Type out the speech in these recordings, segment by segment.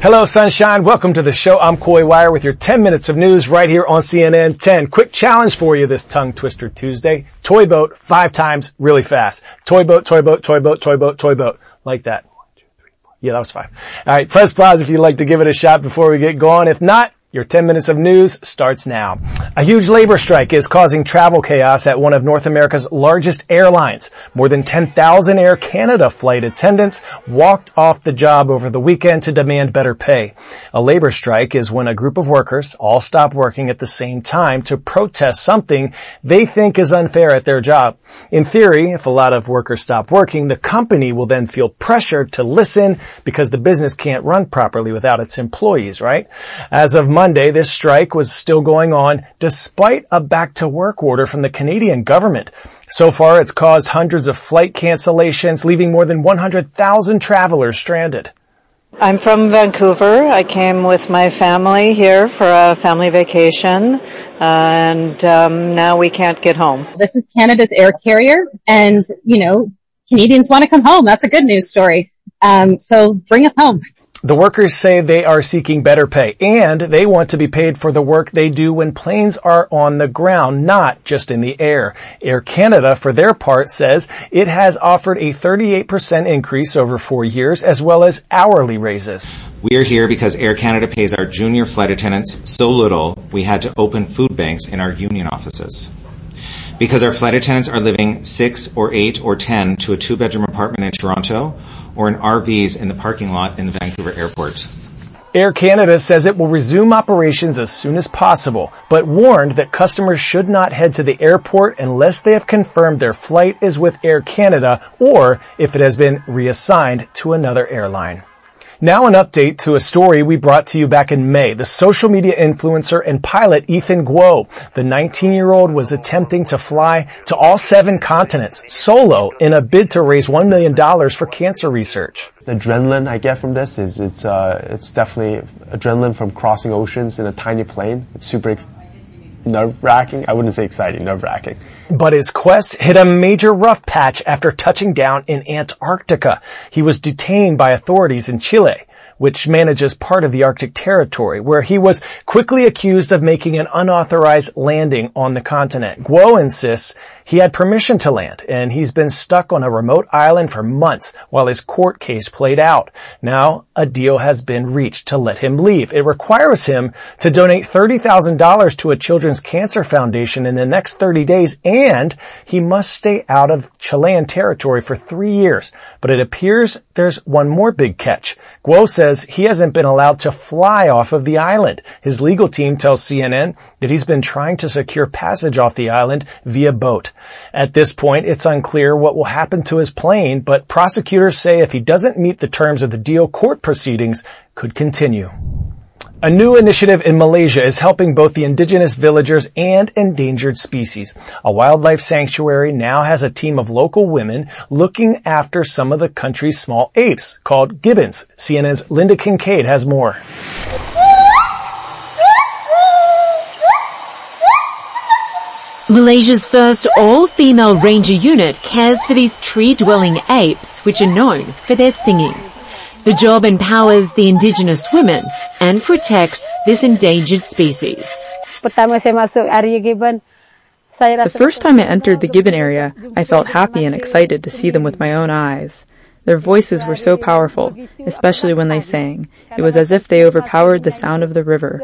Hello, sunshine. Welcome to the show. I'm Coy Wire with your 10 minutes of news right here on CNN 10. Quick challenge for you this Tongue Twister Tuesday. Toy boat 5 times really fast. Toy boat, toy boat, toy boat, toy boat, toy boat. Like that. 1, 2, 3, 4. Yeah, that was 5. All right, press pause if you'd like to give it a shot before we get going. If not, your 10 minutes of news starts now. A huge labor strike is causing travel chaos at one of North America's largest airlines. More than 10,000 Air Canada flight attendants walked off the job over the weekend to demand better pay. A labor strike is when a group of workers all stop working at the same time to protest something they think is unfair at their job. In theory, if a lot of workers stop working, the company will then feel pressured to listen because the business can't run properly without its employees, right? As of Monday, this strike was still going on despite a back-to-work order from the Canadian government. So far, it's caused hundreds of flight cancellations, leaving more than 100,000 travelers stranded. I'm from Vancouver. I came with my family here for a family vacation, and now we can't get home. This is Canada's air carrier, and, Canadians want to come home. That's a good news story. So bring us home. The workers say they are seeking better pay, and they want to be paid for the work they do when planes are on the ground, not just in the air. Air Canada, for their part, says it has offered a 38% increase over 4 years, as well as hourly raises. We are here because Air Canada pays our junior flight attendants so little, we had to open food banks in our union offices. Because our flight attendants are living 6 or 8 or 10 to a 2-bedroom apartment in Toronto, or in RVs in the parking lot in the Vancouver airport. Air Canada says it will resume operations as soon as possible, but warned that customers should not head to the airport unless they have confirmed their flight is with Air Canada or if it has been reassigned to another airline. Now an update to a story we brought to you back in May. The social media influencer and pilot Ethan Guo, the 19-year-old, was attempting to fly to all 7 continents solo in a bid to raise $1 million for cancer research. The adrenaline I get from this is it's definitely adrenaline from crossing oceans in a tiny plane. It's super nerve-wracking. I wouldn't say exciting, nerve-wracking. But his quest hit a major rough patch after touching down in Antarctica. He was detained by authorities in Chile, which manages part of the Arctic territory, where he was quickly accused of making an unauthorized landing on the continent. Guo insists he had permission to land, and he's been stuck on a remote island for months while his court case played out. Now, a deal has been reached to let him leave. It requires him to donate $30,000 to a children's cancer foundation in the next 30 days, and he must stay out of Chilean territory for 3 years. But it appears there's one more big catch. Guo says he hasn't been allowed to fly off of the island. His legal team tells CNN that he's been trying to secure passage off the island via boat. At this point, it's unclear what will happen to his plane, but prosecutors say if he doesn't meet the terms of the deal, court proceedings could continue. A new initiative in Malaysia is helping both the indigenous villagers and endangered species. A wildlife sanctuary now has a team of local women looking after some of the country's small apes called gibbons. CNN's Linda Kincaid has more. Malaysia's first all-female ranger unit cares for these tree-dwelling apes, which are known for their singing. The job empowers the indigenous women and protects this endangered species. The first time I entered the gibbon area, I felt happy and excited to see them with my own eyes. Their voices were so powerful, especially when they sang. It was as if they overpowered the sound of the river.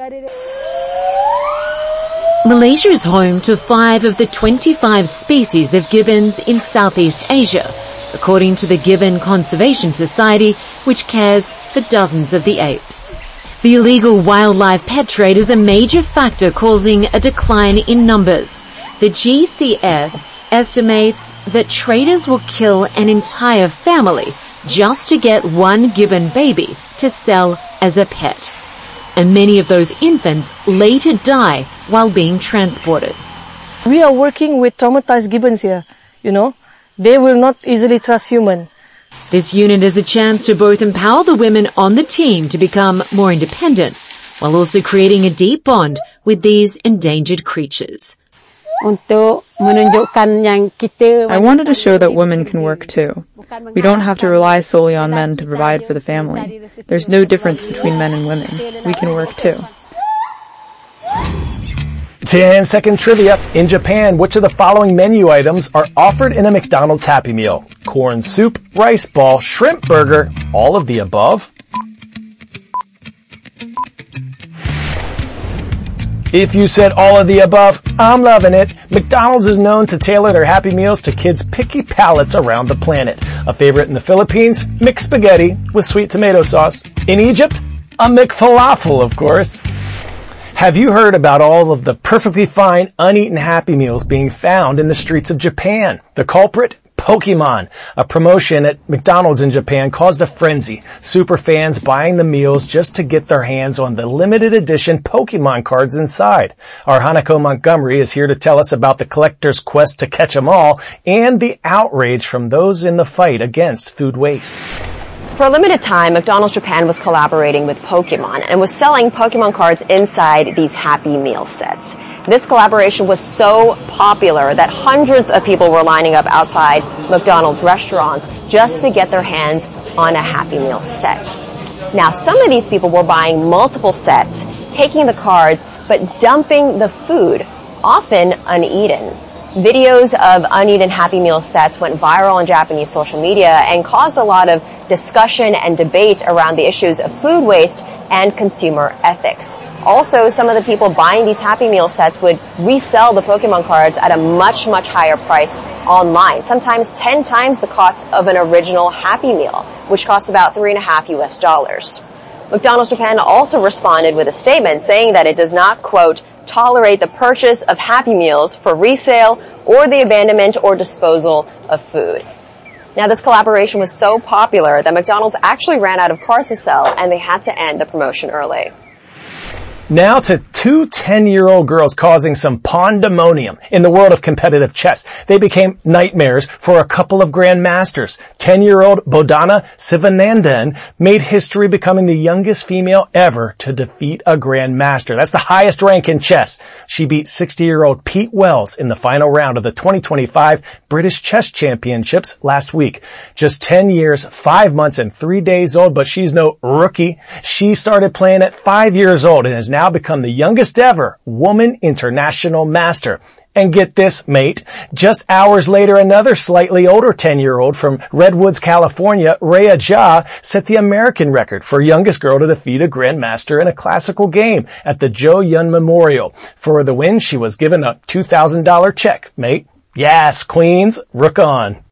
Malaysia is home to 5 of the 25 species of gibbons in Southeast Asia, according to the Gibbon Conservation Society, which cares for dozens of the apes. The illegal wildlife pet trade is a major factor causing a decline in numbers. The GCS estimates that traders will kill an entire family just to get one gibbon baby to sell as a pet. And many of those infants later die while being transported. We are working with traumatized gibbons here, They will not easily trust humans. This unit is a chance to both empower the women on the team to become more independent, while also creating a deep bond with these endangered creatures. untuk menunjukkan yang kita. I wanted to show that women can work too. We don't have to rely solely on men to provide for the family. There's no difference between men and women. We can work too. 10-second trivia. In Japan, which of the following menu items are offered in a McDonald's Happy Meal? Corn soup, rice ball, shrimp burger, all of the above? If you said all of the above, I'm loving it. McDonald's is known to tailor their Happy Meals to kids' picky palates around the planet. A favorite in the Philippines, mixed spaghetti with sweet tomato sauce. In Egypt, a McFalafel, of course. Have you heard about all of the perfectly fine, uneaten Happy Meals being found in the streets of Japan? The culprit? Pokemon. A promotion at McDonald's in Japan caused a frenzy. Super fans buying the meals just to get their hands on the limited edition Pokemon cards inside. Our Hanako Montgomery is here to tell us about the collector's quest to catch them all and the outrage from those in the fight against food waste. For a limited time, McDonald's Japan was collaborating with Pokemon and was selling Pokemon cards inside these Happy Meal sets. This collaboration was so popular that hundreds of people were lining up outside McDonald's restaurants just to get their hands on a Happy Meal set. Now, some of these people were buying multiple sets, taking the cards, but dumping the food, often uneaten. Videos of uneaten Happy Meal sets went viral on Japanese social media and caused a lot of discussion and debate around the issues of food waste and consumer ethics. Also, some of the people buying these Happy Meal sets would resell the Pokemon cards at a much, much higher price online, sometimes 10 times the cost of an original Happy Meal, which costs about $3.50 US. McDonald's Japan also responded with a statement saying that it does not, quote, tolerate the purchase of Happy Meals for resale or the abandonment or disposal of food. Now, this collaboration was so popular that McDonald's actually ran out of cards to sell and they had to end the promotion early. Now to two 10-year-old girls causing some pandemonium in the world of competitive chess. They became nightmares for a couple of grandmasters. 10-year-old Bodhana Sivanandan made history becoming the youngest female ever to defeat a grandmaster. That's the highest rank in chess. She beat 60-year-old Pete Wells in the final round of the 2025 British Chess Championships last week. Just 10 years, 5 months, and 3 days old, but she's no rookie. She started playing at 5 years old and is now become the youngest ever woman international master. And get this, mate, just hours later, another slightly older 10-year-old from Redwoods, California, Rhea Jha, set the American record for youngest girl to defeat a grandmaster in a classical game at the Joe Yun Memorial. For the win, she was given a $2,000 check, mate. Yes, queens, rook on.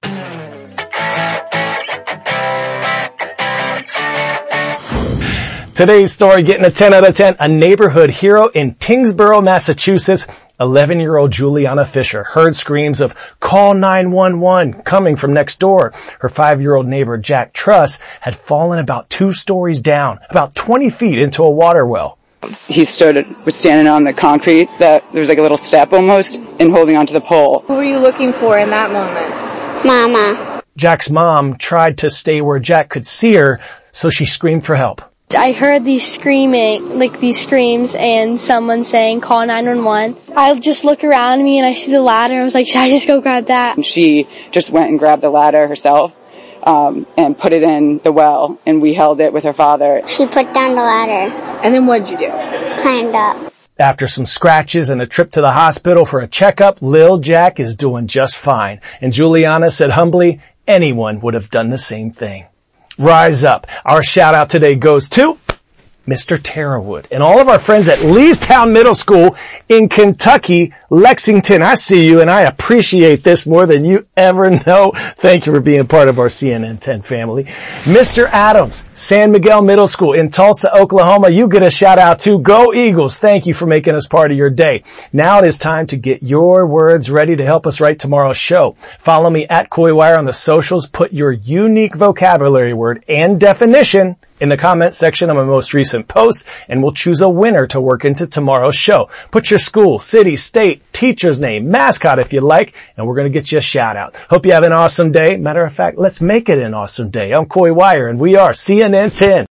Today's story getting a 10 out of 10. A neighborhood hero in Tyngsboro, Massachusetts. 11-year-old Juliana Fisher heard screams of "Call 911" coming from next door. Her 5-year-old neighbor Jack Truss had fallen about 2 stories down, about 20 feet into a water well. He was standing on the concrete that there was like a little step almost and holding onto the pole. Who were you looking for in that moment? Mama. Jack's mom tried to stay where Jack could see her, so she screamed for help. I heard these screams and someone saying, "Call 911. I just look around me and I see the ladder. I was like, should I just go grab that? And she just went and grabbed the ladder herself, and put it in the well, and we held it with her father. She put down the ladder. And then what'd you do? Climbed up. After some scratches and a trip to the hospital for a checkup, Lil Jack is doing just fine. And Juliana said humbly, anyone would have done the same thing. Rise up. Our shout out today goes to Mr. Terrawood and all of our friends at Leestown Middle School in Kentucky, Lexington. I see you and I appreciate this more than you ever know. Thank you for being part of our CNN 10 family. Mr. Adams, San Miguel Middle School in Tulsa, Oklahoma. You get a shout out too. Go Eagles. Thank you for making us part of your day. Now it is time to get your words ready to help us write tomorrow's show. Follow me at CoyWire on the socials. Put your unique vocabulary word and definition in the comment section of my most recent post, and we'll choose a winner to work into tomorrow's show. Put your school, city, state, teacher's name, mascot if you like, and we're going to get you a shout out. Hope you have an awesome day. Matter of fact, let's make it an awesome day. I'm Coy Wire, and we are CNN 10.